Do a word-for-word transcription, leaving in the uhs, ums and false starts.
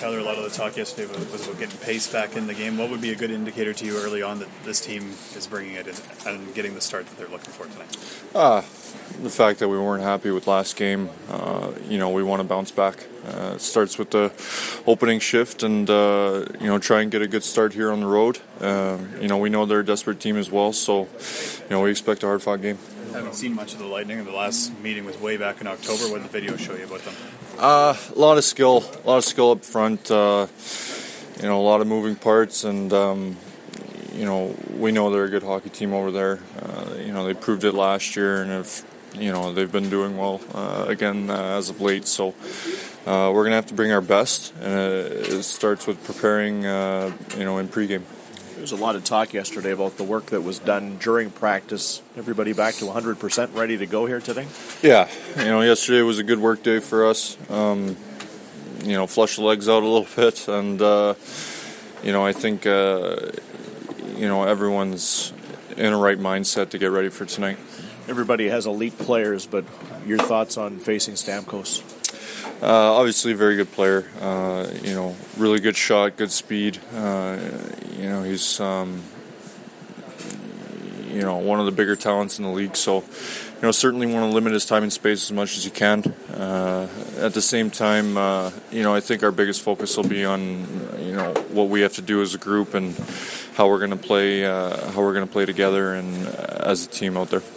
Tyler, a lot of the talk yesterday was about getting pace back in the game. What would be a good indicator to you early on that this team is bringing it in and getting the start that they're looking for tonight? Uh, the fact that we weren't happy with last game. Uh, you know, we want to bounce back. Uh, it starts with the opening shift and, uh, you know, try and get a good start here on the road. Uh, you know, we know they're a desperate team as well, so, you know, we expect a hard-fought game. I haven't seen much of the Lightning, and the last meeting was way back in October. What did the video show you about them? Uh, a lot of skill, a lot of skill up front. Uh, you know, a lot of moving parts, and um, you know, we know they're a good hockey team over there. Uh, you know, they proved it last year, and have, you know, they've been doing well uh, again uh, as of late. So uh, we're gonna have to bring our best, and uh, it starts with preparing, uh, you know, in pregame. There was a lot of talk yesterday about the work that was done during practice. Everybody back to one hundred percent ready to go here today? Yeah. You know, yesterday was a good work day for us. Um, you know, flush the legs out a little bit. And, uh, you know, I think, uh, you know, everyone's in a right mindset to get ready for tonight. Everybody has elite players, but your thoughts on facing Stamkos? Uh, obviously a very good player, uh, you know, really good shot, good speed. Uh, you know, he's, um, you know, one of the bigger talents in the league. So, you know, certainly want to limit his time and space as much as you can. Uh, at the same time, uh, you know, I think our biggest focus will be on, you know, what we have to do as a group and how we're going to play, uh, how we're going to play together and uh, as a team out there.